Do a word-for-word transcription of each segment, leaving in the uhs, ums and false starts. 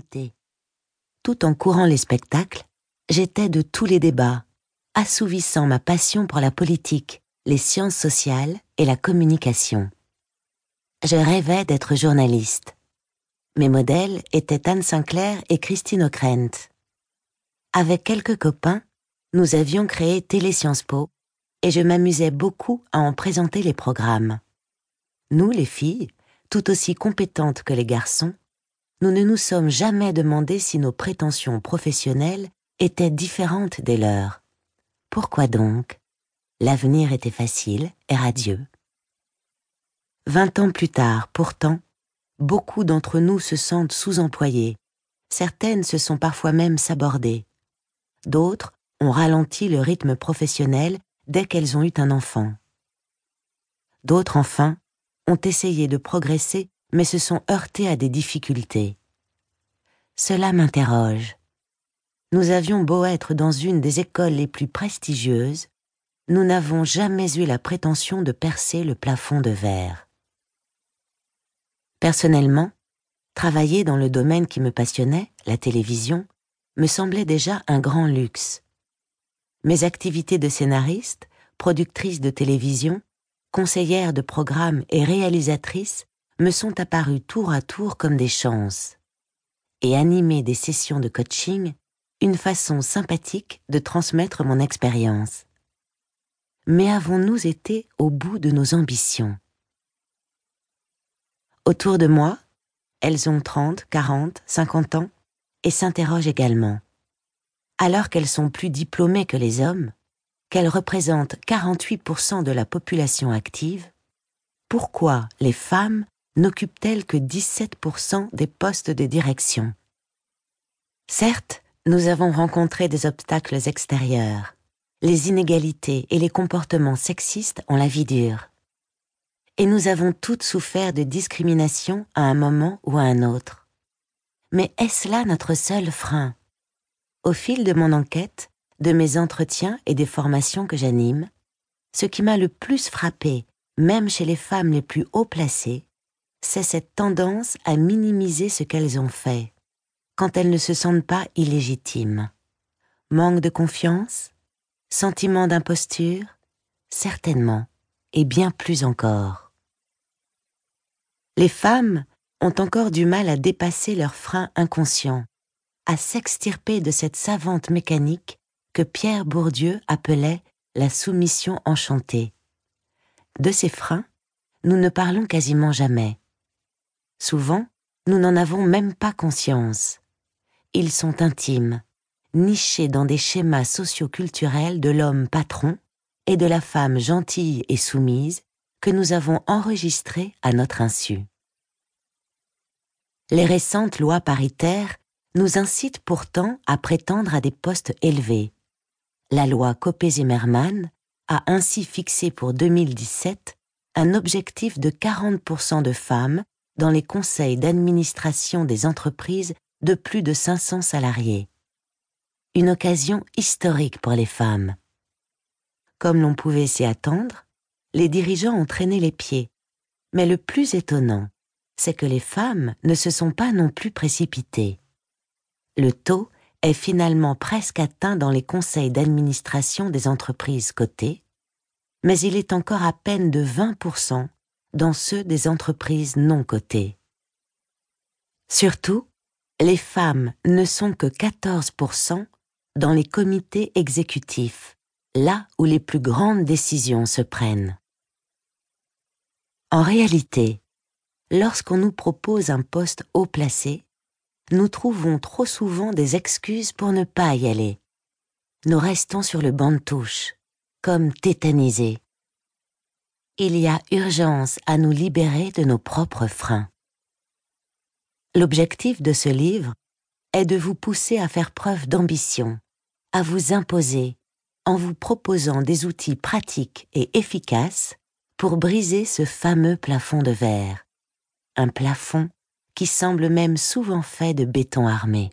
d'actualité. Tout en courant les spectacles, j'étais de tous les débats, assouvissant ma passion pour la politique, les sciences sociales et la communication. Je rêvais d'être journaliste. Mes modèles étaient Anne Sinclair et Christine Ockrent. Avec quelques copains, nous avions créé Télé Sciences Po et je m'amusais beaucoup à en présenter les programmes. Nous, les filles, tout aussi compétentes que les garçons, nous ne nous sommes jamais demandé si nos prétentions professionnelles étaient différentes des leurs. Pourquoi donc? L'avenir était facile et radieux. Vingt ans plus tard, pourtant, beaucoup d'entre nous se sentent sous-employés. Certaines se sont parfois même sabordées. D'autres ont ralenti le rythme professionnel dès qu'elles ont eu un enfant. D'autres, enfin, ont essayé de progresser mais se sont heurtées à des difficultés. Cela m'interroge. Nous avions beau être dans une des écoles les plus prestigieuses, nous n'avons jamais eu la prétention de percer le plafond de verre. Personnellement, travailler dans le domaine qui me passionnait, la télévision, me semblait déjà un grand luxe. Mes activités de scénariste, productrice de télévision, conseillère de programmes et réalisatrice me sont apparues tour à tour comme des chances. Et animer des sessions de coaching, une façon sympathique de transmettre mon expérience. Mais avons-nous été au bout de nos ambitions? Autour de moi, elles ont trente, quarante, cinquante ans et s'interrogent également. Alors qu'elles sont plus diplômées que les hommes, qu'elles représentent quarante-huit pour cent de la population active, pourquoi les femmes n'occupent-elles que dix-sept pour cent des postes de direction? Certes, nous avons rencontré des obstacles extérieurs. Les inégalités et les comportements sexistes ont la vie dure. Et nous avons toutes souffert de discrimination à un moment ou à un autre. Mais est-ce là notre seul frein? Au fil de mon enquête, de mes entretiens et des formations que j'anime, ce qui m'a le plus frappé, même chez les femmes les plus haut placées, c'est cette tendance à minimiser ce qu'elles ont fait, quand elles ne se sentent pas illégitimes. Manque de confiance? Sentiment d'imposture? Certainement, et bien plus encore. Les femmes ont encore du mal à dépasser leurs freins inconscients, à s'extirper de cette savante mécanique que Pierre Bourdieu appelait la soumission enchantée. De ces freins, nous ne parlons quasiment jamais. Souvent, nous n'en avons même pas conscience. Ils sont intimes, nichés dans des schémas socio-culturels de l'homme patron et de la femme gentille et soumise que nous avons enregistrés à notre insu. Les récentes lois paritaires nous incitent pourtant à prétendre à des postes élevés. La loi Copé-Zimmermann a ainsi fixé pour deux mille dix-sept un objectif de quarante pour cent de femmes dans les conseils d'administration des entreprises de plus de cinq cents salariés. Une occasion historique pour les femmes. Comme l'on pouvait s'y attendre, les dirigeants ont traîné les pieds. Mais le plus étonnant, c'est que les femmes ne se sont pas non plus précipitées. Le taux est finalement presque atteint dans les conseils d'administration des entreprises cotées, mais il est encore à peine de vingt pour cent dans ceux des entreprises non cotées. Surtout, les femmes ne sont que quatorze pour cent dans les comités exécutifs, là où les plus grandes décisions se prennent. En réalité, lorsqu'on nous propose un poste haut placé, nous trouvons trop souvent des excuses pour ne pas y aller. Nous restons sur le banc de touche, comme tétanisés. Il y a urgence à nous libérer de nos propres freins. L'objectif de ce livre est de vous pousser à faire preuve d'ambition, à vous imposer, en vous proposant des outils pratiques et efficaces pour briser ce fameux plafond de verre. Un plafond qui semble même souvent fait de béton armé.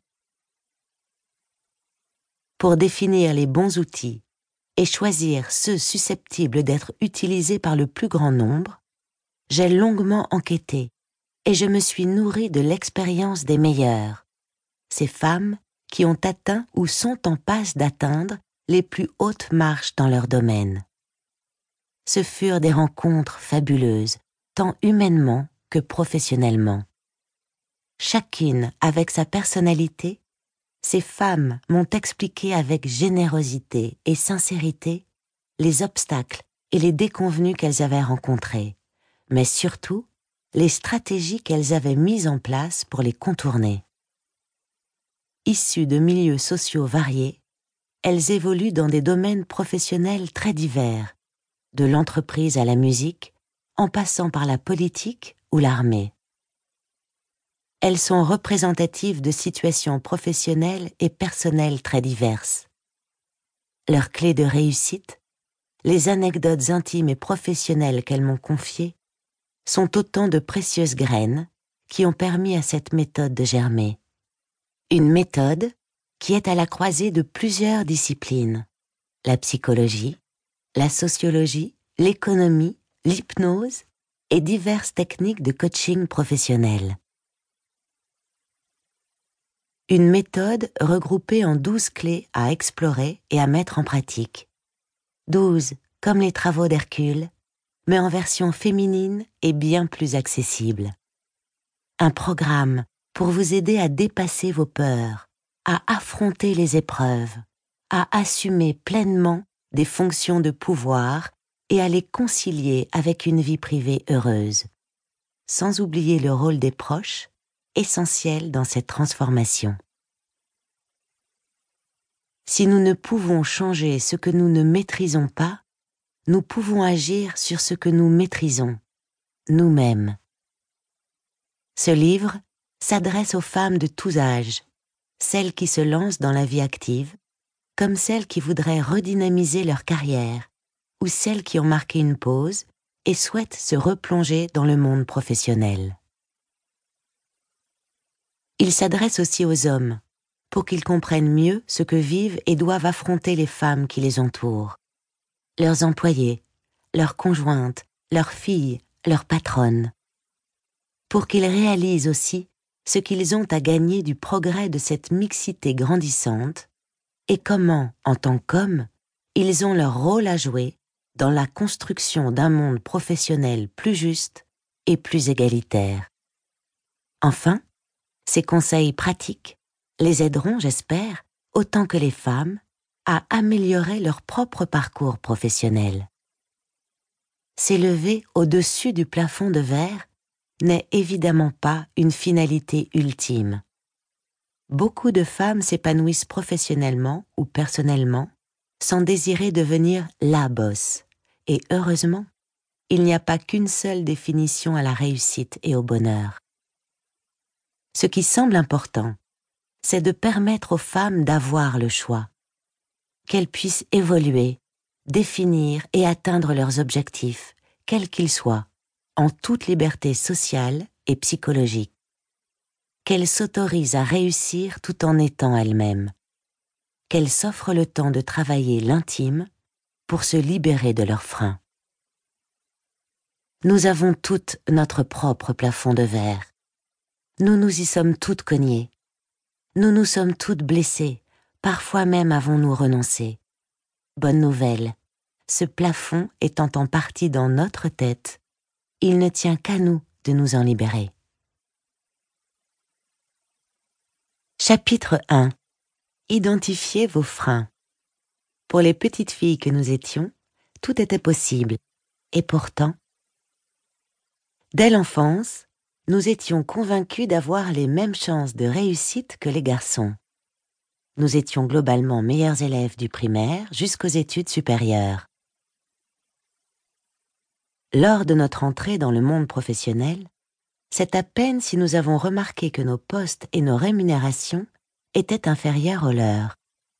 Pour définir les bons outils et choisir ceux susceptibles d'être utilisés par le plus grand nombre, j'ai longuement enquêté et je me suis nourrie de l'expérience des meilleurs, ces femmes qui ont atteint ou sont en passe d'atteindre les plus hautes marches dans leur domaine. Ce furent des rencontres fabuleuses, tant humainement que professionnellement. Chacune avec sa personnalité, ces femmes m'ont expliqué avec générosité et sincérité les obstacles et les déconvenues qu'elles avaient rencontrés, mais surtout les stratégies qu'elles avaient mises en place pour les contourner. Issues de milieux sociaux variés, elles évoluent dans des domaines professionnels très divers, de l'entreprise à la musique, en passant par la politique ou l'armée. Elles sont représentatives de situations professionnelles et personnelles très diverses. Leurs clés de réussite, les anecdotes intimes et professionnelles qu'elles m'ont confiées, sont autant de précieuses graines qui ont permis à cette méthode de germer. Une méthode qui est à la croisée de plusieurs disciplines, la psychologie, la sociologie, l'économie, l'hypnose et diverses techniques de coaching professionnel. Une méthode regroupée en douze clés à explorer et à mettre en pratique. Douze comme les travaux d'Hercule, mais en version féminine et bien plus accessible. Un programme pour vous aider à dépasser vos peurs, à affronter les épreuves, à assumer pleinement des fonctions de pouvoir et à les concilier avec une vie privée heureuse, sans oublier le rôle des proches, essentiel dans cette transformation. Si nous ne pouvons changer ce que nous ne maîtrisons pas, nous pouvons agir sur ce que nous maîtrisons, nous-mêmes. Ce livre s'adresse aux femmes de tous âges, celles qui se lancent dans la vie active, comme celles qui voudraient redynamiser leur carrière, ou celles qui ont marqué une pause et souhaitent se replonger dans le monde professionnel. Il s'adresse aussi aux hommes, pour qu'ils comprennent mieux ce que vivent et doivent affronter les femmes qui les entourent, leurs employés, leurs conjointes, leurs filles, leurs patronnes, pour qu'ils réalisent aussi ce qu'ils ont à gagner du progrès de cette mixité grandissante et comment, en tant qu'hommes, ils ont leur rôle à jouer dans la construction d'un monde professionnel plus juste et plus égalitaire. Enfin, ces conseils pratiques les aideront, j'espère, autant que les femmes, à améliorer leur propre parcours professionnel. S'élever au-dessus du plafond de verre n'est évidemment pas une finalité ultime. Beaucoup de femmes s'épanouissent professionnellement ou personnellement sans désirer devenir la boss. Et heureusement, il n'y a pas qu'une seule définition à la réussite et au bonheur. Ce qui semble important, c'est de permettre aux femmes d'avoir le choix, qu'elles puissent évoluer, définir et atteindre leurs objectifs, quels qu'ils soient, en toute liberté sociale et psychologique, qu'elles s'autorisent à réussir tout en étant elles-mêmes, qu'elles s'offrent le temps de travailler l'intime pour se libérer de leurs freins. Nous avons toutes notre propre plafond de verre. Nous nous y sommes toutes cognées. Nous nous sommes toutes blessées, parfois même avons-nous renoncé. Bonne nouvelle, ce plafond étant en partie dans notre tête, il ne tient qu'à nous de nous en libérer. Chapitre un. Identifiez vos freins. Pour les petites filles que nous étions, tout était possible. Et pourtant, dès l'enfance, nous étions convaincus d'avoir les mêmes chances de réussite que les garçons. Nous étions globalement meilleurs élèves du primaire jusqu'aux études supérieures. Lors de notre entrée dans le monde professionnel, c'est à peine si nous avons remarqué que nos postes et nos rémunérations étaient inférieurs aux leurs.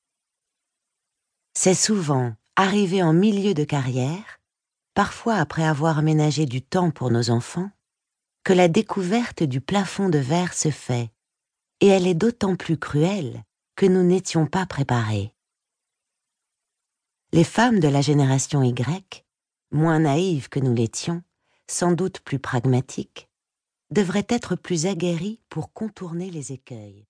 C'est souvent, arrivé en milieu de carrière, parfois après avoir ménagé du temps pour nos enfants, que la découverte du plafond de verre se fait, et elle est d'autant plus cruelle que nous n'étions pas préparés. Les femmes de la génération Y, moins naïves que nous l'étions, sans doute plus pragmatiques, devraient être plus aguerries pour contourner les écueils.